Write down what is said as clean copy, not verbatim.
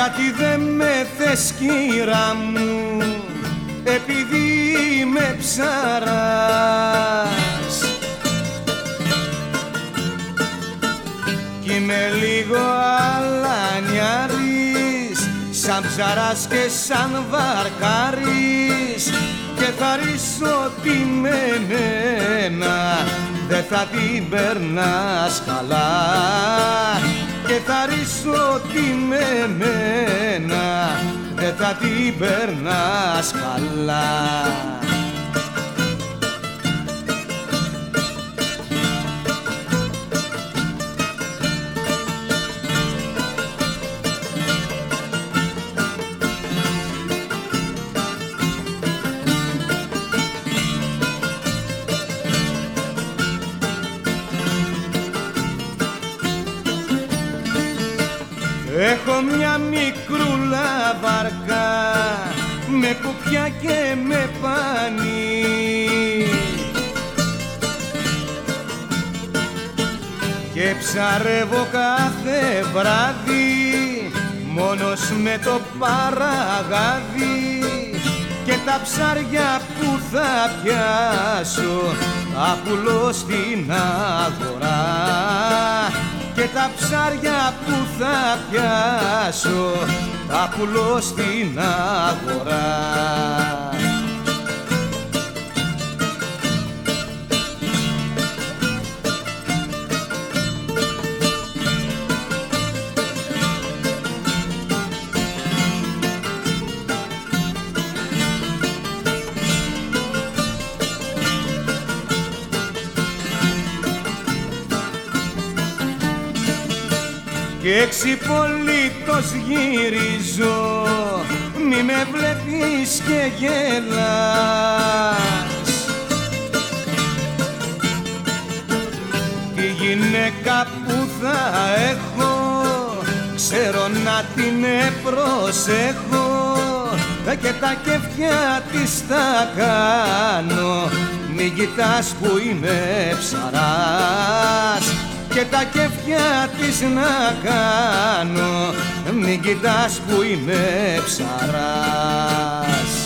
Γιατί δεν με θες κύρα μου, επειδή είμαι ψαράς. Κι είμαι λίγο αλανιάρης, σαν ψαράς και σαν βαρκάρης, και θα ρίσω ότι με μένα δεν θα την περνάς καλά. Και θα ρίσω ότι με μένα δεν θα την περνάς καλά. Έχω μια μικρούλα βάρκα με κουπιά και με πάνι, και ψαρεύω κάθε βράδυ μόνος με το παραγάδι, και τα ψάρια που θα πιάσω θα πουλώ στην αγορά. Και τα ψάρια που θα πιάσω θα πουλώ στην αγορά. Κι έξι πολίτος γυρίζω, μη με βλέπεις και γελάς. Τη γυναίκα που θα έχω ξέρω να την προσέχω, και τα κέφια της θα κάνω, μη κοιτάς που είμαι ψαράς. Και τα κέφια της να κάνω, μην κοιτάς που είμαι ψαράς.